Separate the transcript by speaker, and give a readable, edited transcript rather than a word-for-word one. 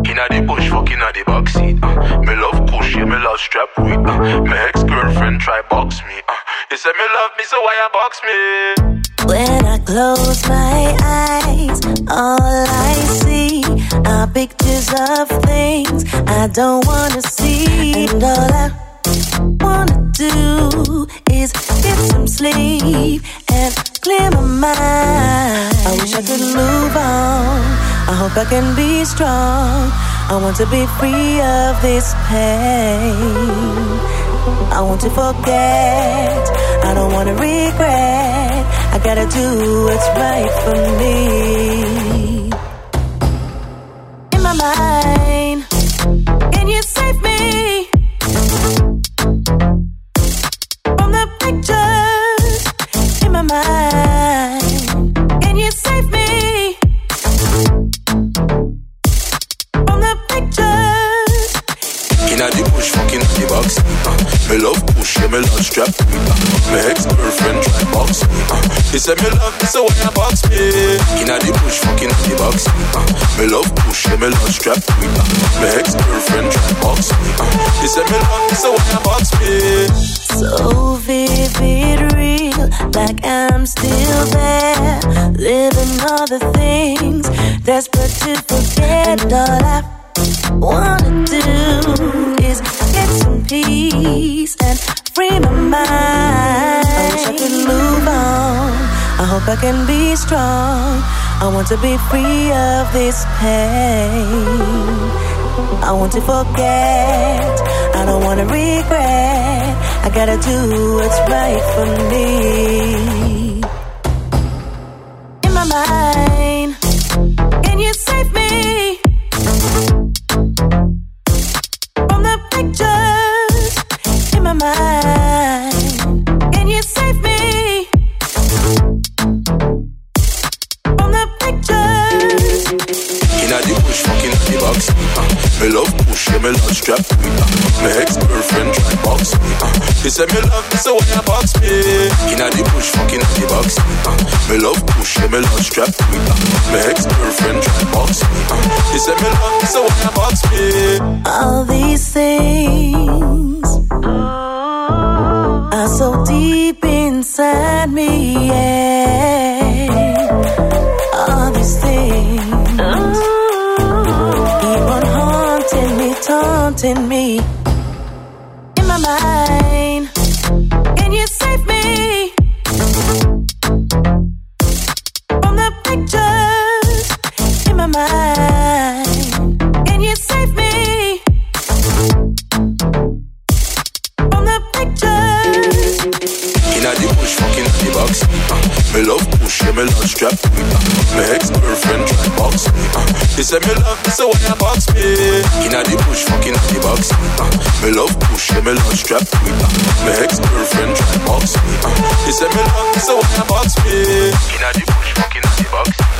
Speaker 1: Inna the bush, fucking at the backseat. Me love push, yeah, me love strap with. My ex-girlfriend try box me. He said me love me, so why you box me?
Speaker 2: When I close my eyes, all I see are pictures of things I don't wanna see. And all I wanna do is get some sleep and clear my mind. I wish I could move on. I hope I can be strong. I want to be free of this pain. I want to forget. I don't want to regret. I gotta do what's right for me. In my mind, can you save me from the pictures? In my mind, can you save me from the pictures?
Speaker 1: Inna the bush, fucking at the box. Me love push, yeah, me love strap. My ex-girlfriend try box me. He said me love me, so why you box me? Inna the bush, fucking at the box. Me love push, yeah, me love strap. My ex-girlfriend try box me. He said me love me, so why you box me?
Speaker 2: So vivid, real, like I'm still there, living all the things, desperate to forget. And all I wanna do is get some peace and free my mind. I wish I could move on. I hope I can be strong. I want to be free of this pain. I want to forget. I don't want to regret. I gotta do what's right for me. In my mind, can you save me from the pictures? In my mind, can you save me from the pictures?
Speaker 1: Inna the bush, fucking at the box. Me love push, yeah, me love strap. My ex-girlfriend try box me. He said me love me, so why you box me? Inna the bush, fucking at the box. Me love push, yeah, me love strap. My ex-girlfriend try box me. He said me love me, so why you box me?
Speaker 2: All these things are so deep inside me, yeah. All these things keep on haunting me, taunting me. In my mind, can you save me from the pictures? In my mind, can you save me from the pictures?
Speaker 1: Inna the bush, fucking at the box. Me love push, yeah, me love strap. My ex-girlfriend try box me. He said me love me, so why you box me? Inna the bush, fucking at the box. Me love push, yeah, me love strap. My ex-girlfriend try box me. He said me love me, so why you box me? Inna the bush, fucking at the box.